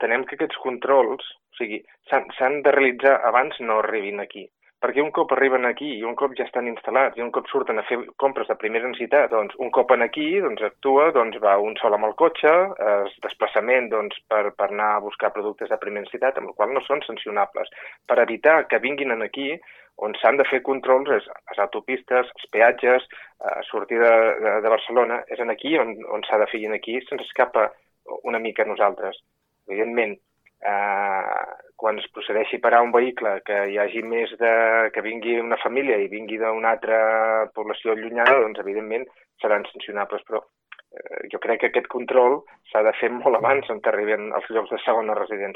entenem que aquests controls, o sigui, s'han de realitzar abans no arribin aquí. Perquè un cop arriben aquí i un cop ja estan instal·lats i un cop surten a fer compres de primera necessitat, doncs un cop aquí actua, va un sol amb el cotxe, desplaçament per anar a buscar productes de primera necessitat, amb el qual no són sancionables. Per evitar que vinguin aquí, on s'han de fer controls és a les autopistes, als peatges, a sortir de Barcelona, és aquí on s'ha de fer, i aquí se'ns escapa una mica a nosaltres. Evidentment, quan es procedeixi a parar un vehicle, que hi hagi que vingui una família i vingui d'una altra població allunyada, doncs evidentment seran sancionables, però jo crec que aquest control s'ha de fer molt abans on arriben als llocs de segona residència.